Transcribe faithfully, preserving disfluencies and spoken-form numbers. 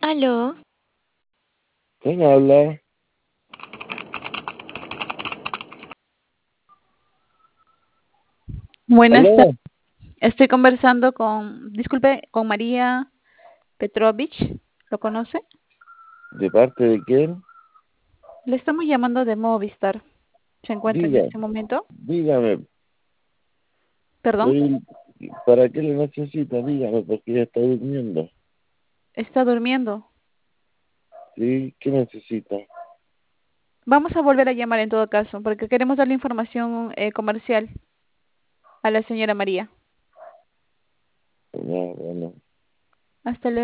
Aló, ¿Quién habla? Buenas tardes. ¿Aló? Estoy conversando con, disculpe, con María Petrovich. ¿Lo conoce? ¿De parte de quién? Le estamos llamando de Movistar. ¿Se encuentra en Diga, este momento? dígame, Perdón, soy- ¿para qué le necesita? Dígame, porque ella está durmiendo. está durmiendo. ¿Sí? ¿Qué necesita? Vamos a volver a llamar en todo caso, porque queremos darle información eh, comercial a la señora María. Ya, bueno. Hasta luego.